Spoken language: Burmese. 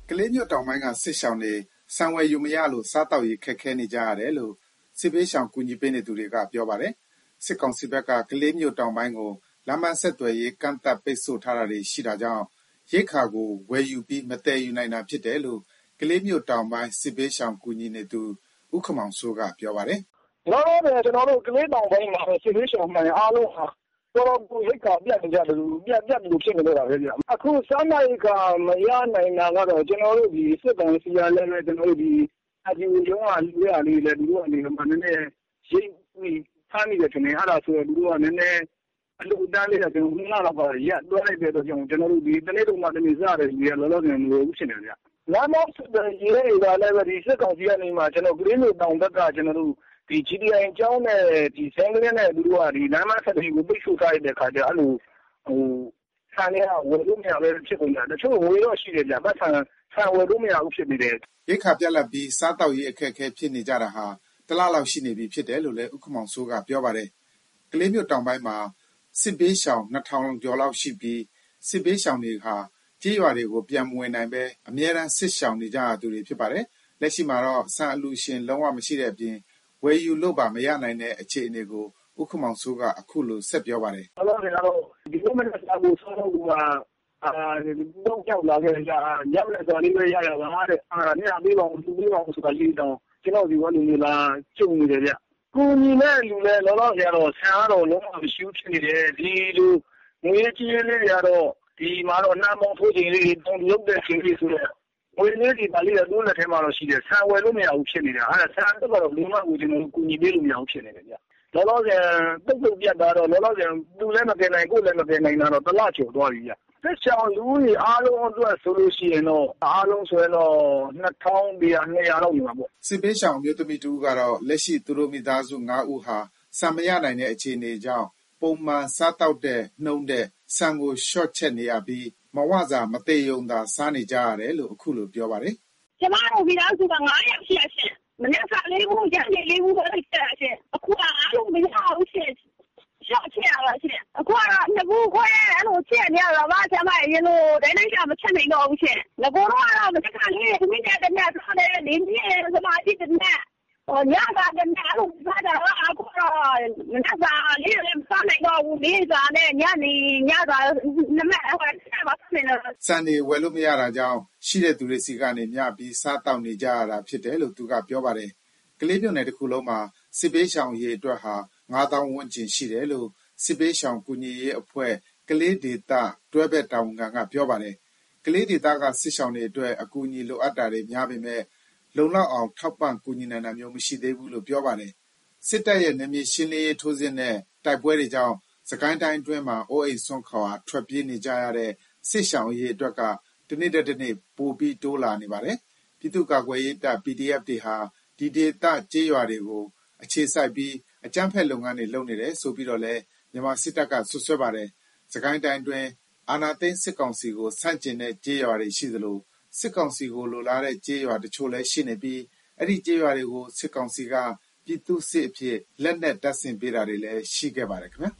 ကလေးမြို့တောင်ပိုင်းကစစ်ရှောင်တွေဆန်ဝယ်ယူမရလို့စားတောက်ရေးခက်ခဲနေကြရတယ်လို့စစ်ပေးရှောင်ကူညီပေးနေသူတွေကပြောပါတယ်။စစ်ကောင်စီဘက်ကကလေးမြို့တောင်ပိုင်းကိုလမ်းမဆက်သွယ်ရေးကန့်သတ်ပိတ်ဆို့ထားတာတွေရှိတာကြောင့်ရိတ်ခါကိုဝယ်ယူပြီးမတည်ယူနိုင်တာဖြစ်တယ်လို့ကလေးမြို့တောင်ပိုင်းစစ်ပေးရှောင်ကူညီနေသူဦးခမောင်စိုးကပြောပါတယ်။ကျွန်တော်တို့ကလေးတောင်ပိုင်းမှာစစ်ပေးရှောင်မှန်အားလုံးဟာတော်တော်ရိတ်ခါပြတ်နေကြတယ်ပြတ်လို့ဖြစ်နေတော့တာပဲဗျ။အခုစားနပ်ရိက္ခာမရနိုင်တာကတော့ကျွန်တော်တို့ဒီစစ်ကောင်စီကလည်းကျွန်တော်တို့ဒီအကြီးရုံးကလူရလေးလည်းသူတို့အနေနဲ့နည်းနည်းရိတ်ပြီးထားမိတယ်ထင်တယ်အဲ့ဒါဆိုတော့သူတို့ကနည်းနည်းအလူတန်းလေးကကျွန်တော်9လလောက်ကရက်တွဲလိုက်တဲ့တော့ကျွန်တော်တို့ဒီတနေ့တော့မှတနေ့စားတယ်ဒီကလောလောဆယ်မျိုးဖြစ်နေကြ။လမ်းမောက်စစ်တဲ့ရေးတွေကလည်းဒီစစ်ကောင်စီကနေမှကျွန်တော်ဂရင်းလိုတောင်ဘက်ကကျွန်တော်တို့ဒီ GDI အကြောင်းနဲ့ဒီစံကလေးနဲ့သူတို့ကဒီလမ်းမဆက်ပြီးကိုပိတ်ဆို့ထားတဲ့ခါကျအဲ့လိုဆန်ရဝယ်လို့မရပဲဖြစ်ကုန်တာတချို့ဝယ်တော့ရှိတယ်ဗျပတ်ဆန်ဝယ်လို့မရဘူးဖြစ်နေတယ်ရိတ်ခါပြက်လက်ပြီးစားတောက်ရေးအခက်အခဲဖြစ်နေကြတာဟာတလလောက်ရှိနေပြီဖြစ်တယ်လို့လည်းဥက္ကမောင်စိုးကပြောပါတယ်ကလေးမြို့တောင်ပိုင်းမှာစစ်ပေးရှောင်2000ကျော်လောက်ရှိပြီးစစ်ပေးရှောင်တွေဟာကြေးရွာတွေကိုပြန်မဝင်နိုင်ပဲအများအားစစ်ရှောင်နေကြသူတွေဖြစ်ပါတယ်လက်ရှိမှာတော့ဆန်အလူရှင်လုံးဝမရှိတဲ့အပြင်ဝယ်ယူလို့ပါမရနိုင်တဲ့အခြေအနေကိုဥက္ကမောင်စိုးကအခုလိုဆက်ပြောပါတယ်။အဲ့တော့ဒီလိုမျိုးစာကိုဆောင်းလို့တော့ကြောက်လာခဲ့ကြညက်လက်တော်လေးပဲရရပါတဲ့ညပေးပါဦးသူပေးပါဦးဆိုတာလေးတော့ကျွန်တော်ဒီကလူမျိုးလားကျုံနေတယ်ဗျ။ကိုညီနဲ့လူလဲလောလောဆယ်တော့ဆန်ကတော့လုံးဝမရှိဘူးဖြစ်နေတယ်ဒီလိုငွေကြီးလေးတွေကတော့ဒီမှာတော့နှမ်းပေါင်းထိုးချိန်လေးတုံရုပ်တဲ့ချိန်လေးဆိုတော့ဝယ်လေးဒီပါလေးတော့လက်ထဲမှာတော့ရှိတယ်ဆန်ဝယ်လို့မရဘူးဖြစ်နေတာအဲ့ဒါဆန်တော့လုံးဝကိုကျွန်တော်ကူညီပေးလို့မရဘူးဖြစ်နေတယ်ဗျလောလောဆယ်တုတ်ပြတ်တာတော့လောလောဆယ်သူလည်းမကယ်နိုင်ကိုလည်းမကယ်နိုင်တာတော့တလချိုသွားပြီဗျစစ်ချောင်းလူကြီးအားလုံးအတွက်ဆိုလို့ရှိရင်တော့အားလုံးဆိုရင်တော့2200လောက်နေမှာပေါ့စစ်ပေးရှောင်မျိုးသမီးတူကတော့လက်ရှိသူတို့မိသားစု9ဦးဟာဆံမရနိုင်တဲ့အခြေအနေကြောင့်ပုံမှန်စားတောက်တဲ့နှုံးတဲ့ဆံကို short ချက်နေရပြီးမဝစာမသေးယုံသာစားနေကြရတယ်လို့အခုလိုပြောပါတယ်ကျမတို့မိသားစုက9ယောက်ရှိရရှင်မနေ့ကလေးဦးညနေလေးဦးပဲဖြစ်ရှင်အခုကအားလုံးမရဘူးရှင်ရောက်ချင်ရရှင်အခုကတော့ငကူခွဲအဲ့လိုချက်နေရတော့ဗာကျမရေလိုတိုင်းကမချက်နိုင်တော့ဘူးရှင်ငကူတော့မတခါလေးသမီးတဲ့တဲ့ထားတဲ့လင်းကြီးစမာတိတဲ့ညကတည်းကလို့စားတာအခုတော့ညစာလေးလည်းစားနိုင်တော့ဘူးလေးစားနဲ့ညစာနမဟိုဆက်ပါစနေစံနေဝယ်လို့မရတာကြောင့်ရှိတဲ့သူတွေစီကနေမျှပြီးစားတောက်နေကြရတာဖြစ်တယ်လို့သူကပြောပါတယ်ကလေးမြို့နယ်တစ်ခုလုံးမှာစစ်ပေးရှောင်ရေးအတွက်ဟာ9000ဝန်းကျင်ရှိတယ်လို့စစ်ပေးရှောင်ကူညီရေးအဖွဲ့ကလေးဒေသတွဲဘက်တာဝန်ခံကပြောပါတယ်ကလေးဒေသကစစ်ရှောင်တွေအတွက်အကူအညီလိုအပ်တာတွေများပေမဲ့လုံလောက်အောင်ထောက်ပံ့ကူညီနိုင်တာမျိုးမရှိသေးဘူးလို့ပြောပါတယ်စစ်တပ်ရဲ့နယ်မြေရှင်းလင်းရေးထိုးစစ်နဲ့တိုက်ပွဲတွေကြောင့်စကိုင်းတိုင်းအတွင်းမှာအိုးအိမ်ဆွန့်ခွာထွက်ပြေးနေကြရတဲ့စစ်ရှောင်ရေးအတွက်ကတနေ့တစ်နေ့ပိုပြီးတိုးလာနေပါတယ်ပြည်သူ့ကာကွယ်ရေးတပ် PDF တွေဟာဒီဒေသကျေးရွာတွေကိုအခြေစိုက်ပြီးအကြမ်းဖက်လုပ်ငန်းတွေလုပ်နေတယ်ဆိုပြီးတော့လည်းမြန်မာစစ်တပ်ကဆွဆွဲပါတယ်စကိုင်းတိုင်းအတွင်းအာဏာသိမ်းစစ်ကောင်စီကိုဆန့်ကျင်တဲ့ကျေးရွာတွေရှိသလိုစစ်ကောင်စီကိုလိုလားတဲ့ကျေးရွာတချို့လည်းရှိနေပြီးအဲ့ဒီကျေးရွာတွေကိုစစ်ကောင်စီကပြည်သူ့စစ်အဖြစ်လက်နက်တပ်ဆင်ပေးတာတွေလည်းရှိခဲ့ပါတယ်ခင်ဗျာ